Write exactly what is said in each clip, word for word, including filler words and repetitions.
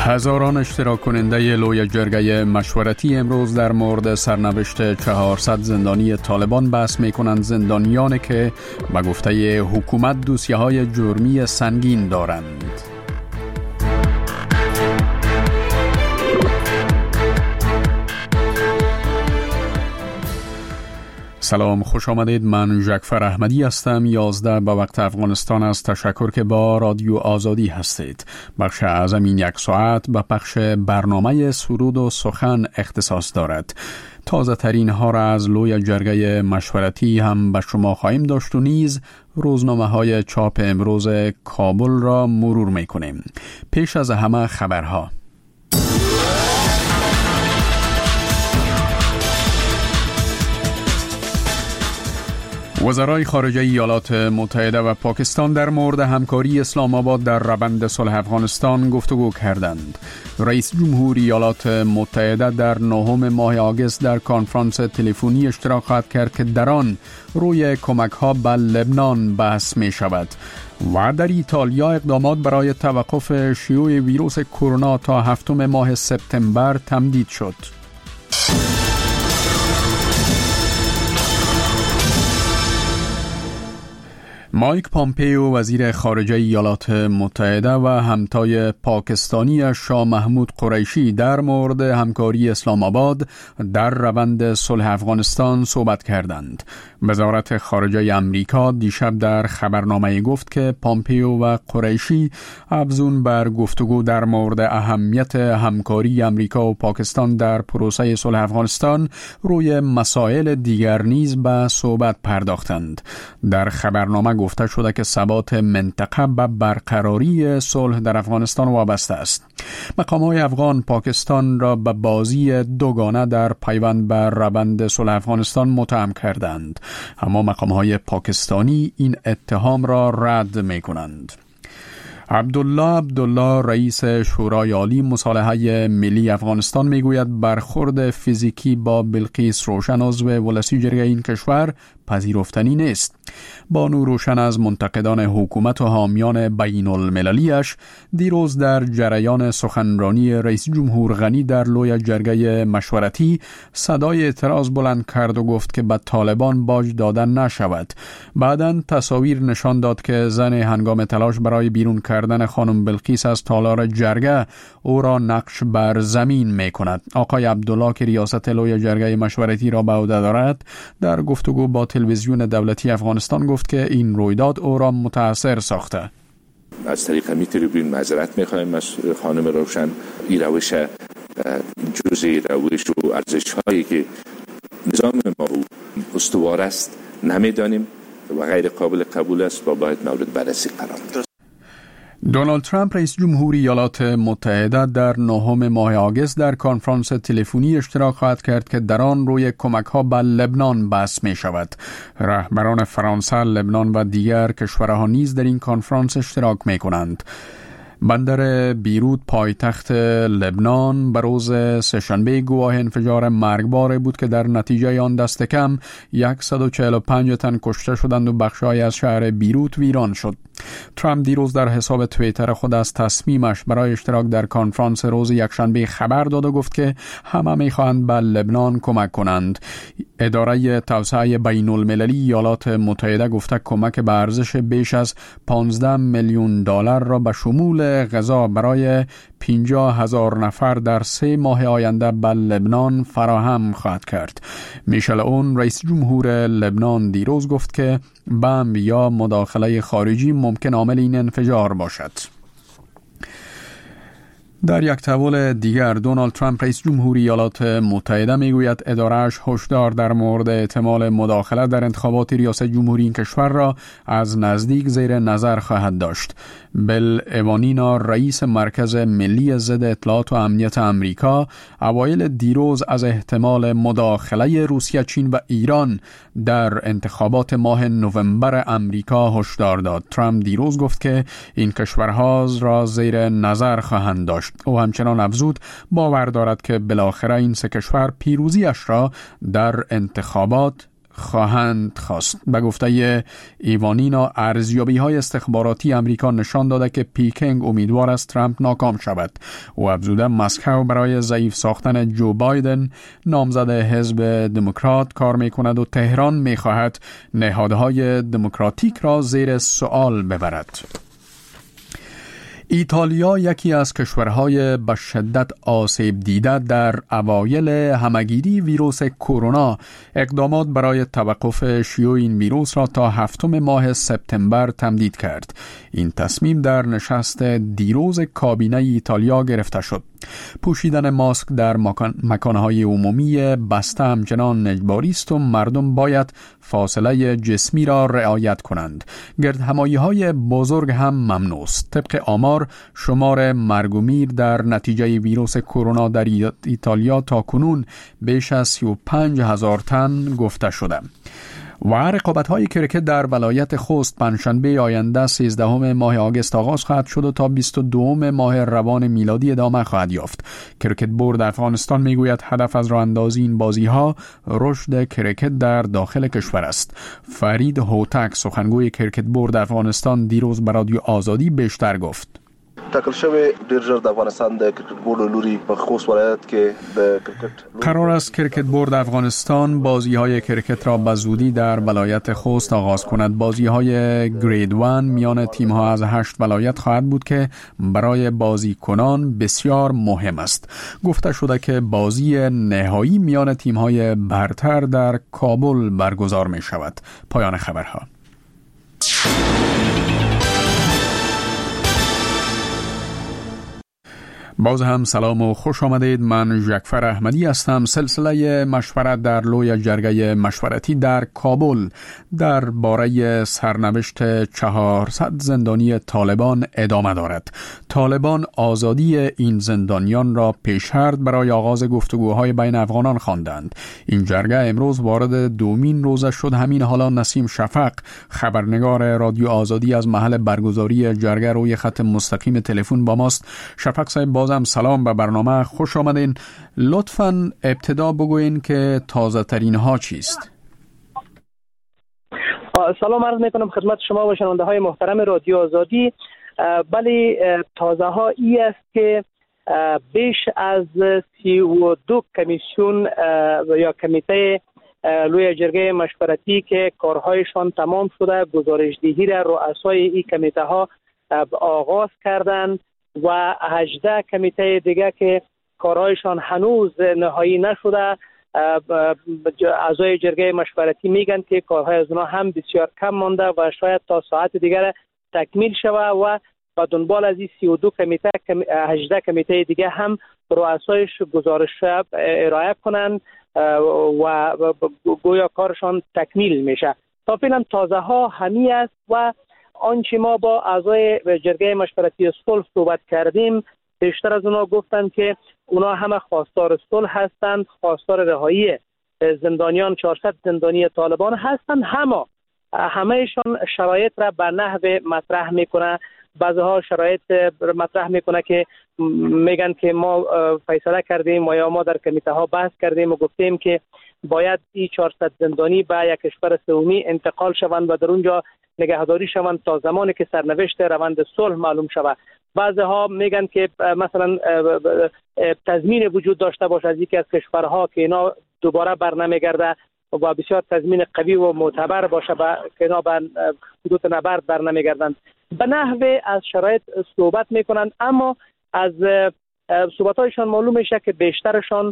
هزاران اشتراک کننده لوی جرگه مشورتی امروز در مورد سرنوشت چهارصد زندانی طالبان بحث می کنند. زندانیانی که به گفته حکومت دوسیه های جرمی سنگین دارند. سلام، خوش آمدید. من جعفر احمدی هستم. یازده به وقت افغانستان است. تشکر که با رادیو آزادی هستید. بخش اعظم این یک ساعت به پخش برنامه سرود و سخن اختصاص دارد. تازه ترین ها را از لوی جرگه مشورتی هم به شما خواهیم داشت و نیز روزنامه های چاپ امروز کابل را مرور می کنیم. پیش از همه خبرها. وزرای خارجه ایالات متحده و پاکستان در مورد همکاری اسلام آباد در روند صلح افغانستان گفتگو کردند. رئیس جمهور ایالات متحده در نهم ماه آگوست در کنفرانس تلفنی اشتراک خواهد کرد که در آن روی کمک ها به لبنان بحث می شود. و در ایتالیا اقدامات برای توقف شیوع ویروس کرونا تا هفتم ماه سپتامبر تمدید شد. مایک پامپیو وزیر خارجه ایالات متحده و همتای پاکستانی شاه محمود قریشی در مورد همکاری اسلام آباد در روند صلح افغانستان صحبت کردند. وزارت خارجه امریکا دیشب در خبرنامه گفت که پامپیو و قریشی افزون بر گفتگو در مورد اهمیت همکاری امریکا و پاکستان در پروسه صلح افغانستان روی مسائل دیگر نیز به صحبت پرداختند. در خبرنامه گفته شده که ثبات منطقه به برقراری صلح در افغانستان وابسته است. مقام‌های افغان پاکستان را به بازی دوگانه در پیوند بر روند صلح افغانستان متهم کردند، اما مقام‌های پاکستانی این اتهام را رد می‌کنند. عبدالله عبدالله رئیس شورای عالی مصالحه ملی افغانستان میگوید برخورد فیزیکی با بلقیس روشن عضو ولسی جرگه این کشور پذیرفتنی نیست. بانو روشن از منتقدان حکومت و حامیان بین المللیش دیروز در جریان سخنرانی رئیس جمهور غنی در لوی جرگه مشورتی صدای اعتراض بلند کرد و گفت که به طالبان باج دادن نشود. بعداً تصاویر نشان داد که زن هنگام تلاش برای بیرون کردن خانم بلقیس از تالار جرگه او را نقش بر زمین می کند. آقای عبدالله که ریاست لوی جرگه مشورتی را به عهده دارد در گفتگو با تلویزیون دولتی افغانستان گفت که این رویداد او را متاثر ساخته. از طریق همین تریبون معذرت می‌خوایم از خانم روشن. این روش جزئی روش و ارزش‌هایی که نظام ما استوار است نمی‌دانیم و غیر قابل قبول است و باید مورد بررسی قرار گیرد. دونالد ترامپ رئیس جمهور ایالات متحده در نهم ماه آگوست در کنفرانس تلفنی اشتراک خواهد کرد که در آن روی کمک ها به لبنان بحث می شود. رهبران فرانسه، لبنان و دیگر کشورها نیز در این کنفرانس اشتراک می کنند. بندر بیروت پایتخت لبنان به روز سه‌شنبه گواه انفجار مرگبار بود که در نتیجه آن دست کم صد و چهل و پنج تن کشته شدند و بخش‌هایی از شهر بیروت ویران شد. ترامپ دیروز در حساب توییتر خود از تصمیمش برای اشتراک در کنفرانس روز یکشنبه خبر داد و گفت که همه می‌خواهند به لبنان کمک کنند. اداره توسعه بین المللی ایالات متحده گفته کمک به ارزش بیش از پانزده میلیون دلار را به شمول غذا برای پنجاه هزار نفر در سه ماه آینده به لبنان فراهم خواهد کرد. میشل اون رئیس جمهور لبنان دیروز گفت که بمب یا مداخله خارجی ممکن عامل این انفجار باشد. در یک تحول دیگر دونالد ترامپ رئیس جمهور ایالات متحده میگوید اداره‌اش هشدار در مورد احتمال مداخله در انتخابات ریاست جمهوری این کشور را از نزدیک زیر نظر خواهد داشت. بل ایوانینا رئیس مرکز ملی ضد اطلاعات و امنیت امریکا اوایل دیروز از احتمال مداخله روسیه، چین و ایران در انتخابات ماه نوامبر امریکا هشدار داد. ترامپ دیروز گفت که این کشورها را زیر نظر خواهند داشت. او همچنان افزود باور دارد که بالاخره این سه کشور پیروزیش را در انتخابات خواهند خواست. به گفته ایوانینا، ارزیابی‌های استخباراتی امریکا نشان داده که پیکنگ امیدوار است ترامپ ناکام شود. او افزوده مسکو برای ضعیف ساختن جو بایدن نامزد حزب دموکرات کار می‌کند و تهران می‌خواهد نهادهای دموکراتیک را زیر سوال ببرد. ایتالیا یکی از کشورهای به شدت آسیب دیده در اوایل همهگیری ویروس کرونا اقدامات برای توقف شیوع این ویروس را تا هفتم ماه سپتامبر تمدید کرد. این تصمیم در نشست دیروز کابینه ایتالیا گرفته شد. پوشیدن ماسک در مکان مکانهای عمومی بسته همچنان اجباری است و مردم باید فاصله جسمی را رعایت کنند. گردهمایی‌های بزرگ هم ممنوع است. طبق آمار، شمار مرگ و میر در نتیجه ویروس کرونا در ایتالیا تا کنون بیش از سی و پنج هزار تن گفته شده. و رقابت‌های کرکت در ولایت خوست پنجشنبه آینده سیزدهم ماه آگوست آغاز خواهد شد و تا بیست و دوم ماه روان میلادی ادامه خواهد یافت. کرکت بورد افغانستان میگوید هدف از راه اندازی این بازی‌ها رشد کرکت در داخل کشور است. فرید هوتک، سخنگوی کرکت بورد افغانستان، دیروز به رادیو آزادی بیشتر گفت. ټاکل شوی ډیر ژر د افغانستان د کرکټ بورډ لوري په خوست ولایت کې د کرکټ قرار است کرکت بورد افغانستان بازی‌های کرکت را به زودی در ولایت خوست آغاز کند. بازی‌های گرید وان میان تیم‌ها از هشت ولایت خواهد بود که برای بازیکنان بسیار مهم است. گفته شده که بازی نهایی میان تیم‌های برتر در کابل برگزار می‌شود. پایان خبرها. باز هم سلام و خوش آمدید. من ژکفر احمدی هستم. سلسله مشورت در لوی جرگه مشورتی در کابل در باره سرنوشت چهارصد زندانی طالبان ادامه دارد. طالبان آزادی این زندانیان را پیش‌شرط برای آغاز گفتگوهای بین افغانان خواندند. این جرگه امروز وارد دومین روزش شد. همین حالا نسیم شفق، خبرنگار رادیو آزادی، از محل برگزاری جرگه روی خط مستقیم تلفن با ماست. شفق صاحب، بازم سلام به برنامه، خوش آمدین. لطفاً ابتدا بگوین که تازه ترین ها چیست؟ سلام عرض میکنم خدمت شما و شنونده های محترم رادیو آزادی. بله، تازه ها ای است که بیش از سی و دو کمیسیون یا کمیته لوی جرگه مشورتی که کارهایشان تمام شده، گزارشدهی را رؤسای این کمیته ها آغاز کردند و هجده کمیته دیگه که کارهایشان هنوز نهایی نشده. اعضای جرگه مشورتی میگن که کارهای از اونها هم بسیار کم مانده و شاید تا ساعت دیگر تکمیل شوه و با دنبال از این سی و دو کمیته هجده کمیته دیگه هم رؤسایش گزارش ارائه کنند و گویا کارشان تکمیل میشه. تا فعلا تازه ها همی است و آنچه ما با اعضای جرگه مشورتی صلح صحبت کردیم، بیشتر از اونا گفتند که اونا همه خواستار صلح هستند، خواستار رهایی زندانیان، چهارصد زندانی طالبان هستند. همه همهشان شرایط را به نحو مطرح میکنه. بعضها شرایط مطرح میکنه که میگن که ما فیصله کردیم و یا ما در کمیته ها بحث کردیم و گفتیم که باید این چهارصد زندانی به یک کشور سومی انتقال شوند و در اونجا نگهداری شوند تا زمانی که سرنوشت روند صلح معلوم شود. بعضها میگن که مثلا تضمین وجود داشته باشه از یکی از کشورها که اینا دوباره بر نمیگرده و بسیار تضمین قوی و معتبر باشه با که اینا به حدود نبرد بر نمیگردند. به نحوه از شرایط صحبت میکنند، اما از صحبتایشان معلوم میشه که بیشترشان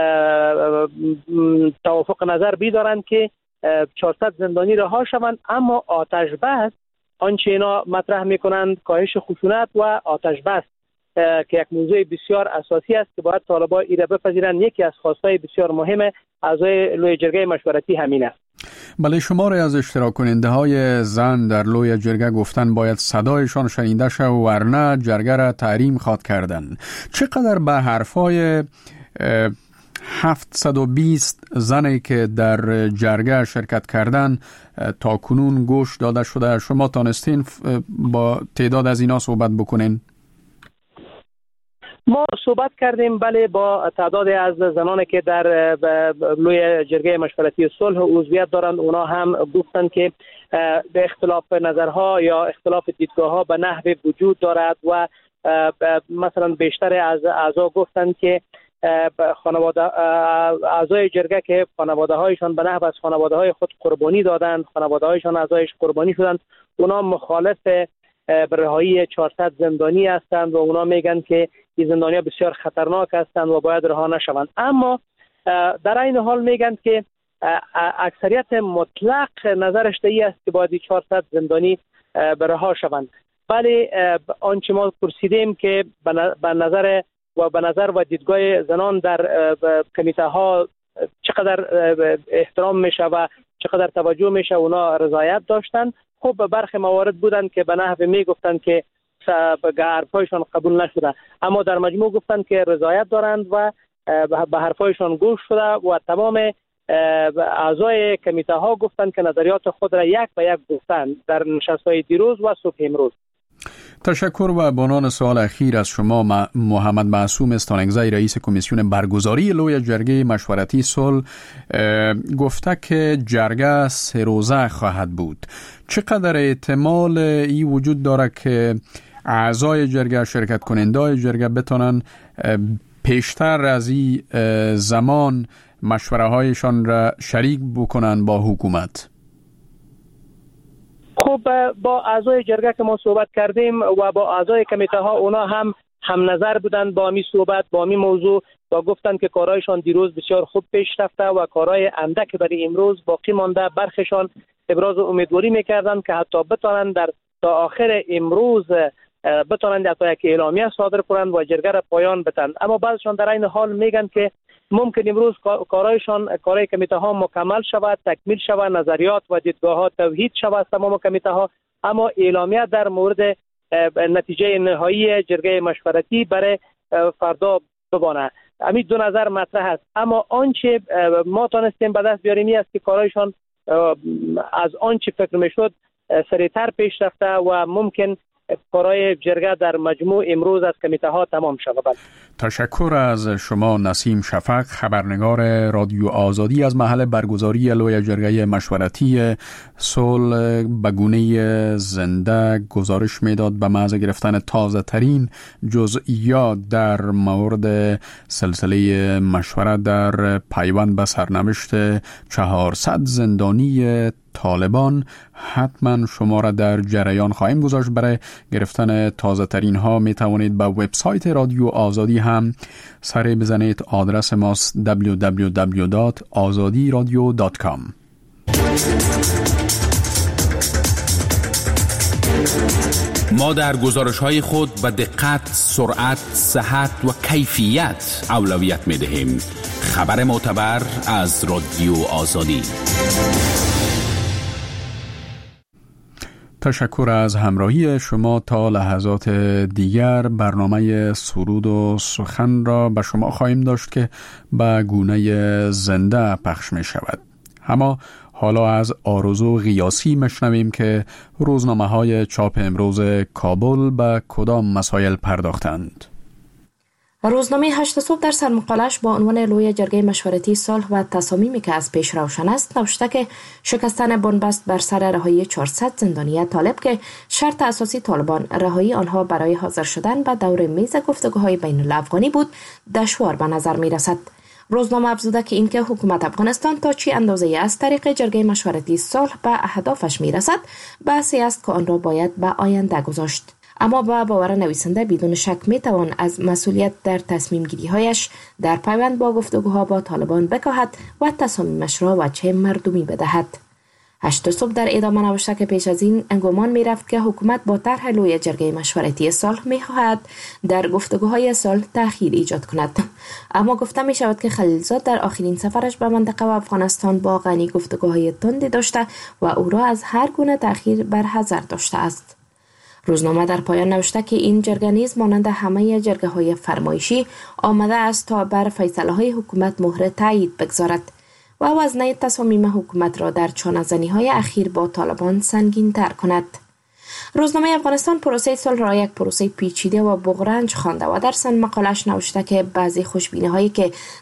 توافق نظر بیدارند که چهارصد زندانی رها شوند، اما آتش بس آنچه اینا مطرح میکنند کاهش خشونت و آتش بس که یک موضوع بسیار اساسی است که باید طالبان ایره بپذیرند. یکی از خواستهای بسیار مهم اعضای لوی جرگه مشورتی همین است. بله، شماری از اشتراک کننده های زن در لوی جرگه گفتن باید صدایشان شنیده شد و ورنه جرگه را تحریم خواد کردن. چقدر به حرفای هفتصد و بیست زنی که در جرگه شرکت کردن تا کنون گوش داده شده؟ شما تانستین با تعداد از اینا صحبت بکنین؟ ما صحبت کردیم بله با تعدادی از زنانی که در لوی جرگه مشورتی صلح عضویت دارند. اونا هم گفتند که به اختلاف نظرها یا اختلاف دیدگاه‌ها به نحو وجود دارد و مثلا بیشتر از اعضا گفتند که خانواده اعضای جرگه که خانواده هایشان به نحو از خانواده های خود قربانی دادند، خانواده هایشان اعضایش قربانی شدند، اونا مخالف رهایی چهارصد زندانی هستند و اونا میگن که این زندانی‌ها بسیار خطرناک هستند و باید رها نشوند. اما در این حال میگن که اکثریت مطلق نظرش این است که باید چهارصد زندانی رها شوند. ولی آنچه ما پرسیدیم که به نظر و به نظر و دیدگاه زنان در کمیته ها چقدر احترام میشه و چقدر توجه میشه، اونا رضایت داشتن. خب برخی موارد بودن که به نحو میگفتن که حرفایشان قبول نشده، اما در مجموع گفتن که رضایت دارند و به حرفایشان گوش شده و تمام اعضای کمیته ها گفتن که نظریات خود را یک به یک گفتن در نشست‌های دیروز و صبح امروز. تشکر. و بنان سوال اخیر از شما محمد معصوم استانگزی، رئیس کمیسیون برگزاری لوی جرگه مشورتی صلح، گفته که جرگه سه روزه خواهد بود. چقدر احتمال ای وجود داره که اعضای جرگه، شرکت کنندای جرگه بتونن پیشتر از این زمان مشوره هایشان را شریک بکنن با حکومت؟ خب با اعضای جرگه که ما صحبت کردیم و با اعضای کمیته ها، اونا هم هم نظر بودن با می صحبت با می موضوع و گفتن که کارهایشان دیروز بسیار خوب پیش رفته و کارهای اندک برای امروز باقی مانده. برخشان ابراز امیدواری میکردن که حتی بتونن در تا آخر امروز بتونن حتی یک اعلامیه صادر کنند و جرگه را پایان بدن. اما بعضشان در این حال میگن که ممکن امروز کارایشان کارهای کمیته ها مکمل شود، تکمیل شود، نظریات و دیدگاه ها توحید شود تمام کمیته ها، اما اعلامیه در مورد نتیجه نهایی جرگه مشورتی برای فردا ببانه. همین دو نظر مطرح است. اما آنچه ما تانستیم به دست بیاریم است که کارایشان از آنچه فکر میشد سریعتر پیش رفته و ممکن کارهای جرگه در مجموع امروز از کمیته ها تمام شود. تشکر از شما نسیم شفق، خبرنگار رادیو آزادی. از محل برگزاری لوی جرگه مشورتی صلح به گونه زنده گزارش میداد به محض گرفتن تازه ترین جزئیات در مورد سلسله مشورت در پیوند به سرنوشت چهارصد زندانی طالبان. حتما شما را در جریان خواهیم گذاشت. برای گرفتن تازه ترین ها می توانید به وبسایت رادیو آزادی هم سر بزنید. آدرس ماست دبلیو دبلیو دبلیو دات آزادی رادیو دات کام. ما در گزارش‌های خود به دقت، سرعت، صحت و کیفیت اولویت می‌دهیم. خبر معتبر از رادیو آزادی. تشکر از همراهی شما. تا لحظات دیگر برنامه سرود و سخن را به شما خواهیم داشت که به گونه زنده پخش می شود. اما حالا از آرزو غیاسی مشنویم که روزنامه های چاپ امروز کابل به کدام مسائل پرداختند. روزنامه هشت صبح در سرمقالش با عنوان لوی جرگه مشورتی صلح و تصامیمی که از پیش روشن است نوشته که شکستن بنبست بر سر رهایی چهارصد زندانی طالب که شرط اساسی طالبان رهایی آنها برای حاضر شدن به دور میز گفتگوهای بین الافغانی بود دشوار به نظر می رسد. روزنامه افزوده که اینکه حکومت افغانستان تا چی اندازه از طریق جرگه مشورتی صلح به اهدافش می رسد بحثی است که آن را باید به آینده گذاشت. اما با باور نویسنده بدون شک می توان از مسئولیت در تصمیم گیری هایش در پیوند با گفتگوها با طالبان بکاهد و تصامیمش را وجه مردمی بدهد. هشت صبح در ادامه نوشته که پیش از این گمان می رفت که حکومت با طرح لوی جرگه مشورتی صلح می خواهد در گفتگوهای صلح تأخیر ایجاد کند، اما گفته می شود که خلیلزاد در آخرین سفرش به منطقه و افغانستان با غنی گفتگوهای تندی داشته و او را از هر گونه تأخیر برحذر داشته است. روزنامه در پایان نوشته که این جرگه نیز مانند همه جرگه های فرمایشی آمده است تا بر فیصله های حکومت مهر تایید بگذارد و وزنه تصامیم حکومت را در چانه‌زنی های اخیر با طالبان سنگین تر کند. روزنامه افغانستان پروسه صلح را یک پروسه پیچیده و بغرنج خوانده و در سن مقالش نوشته که بعضی خوشبینی هایی که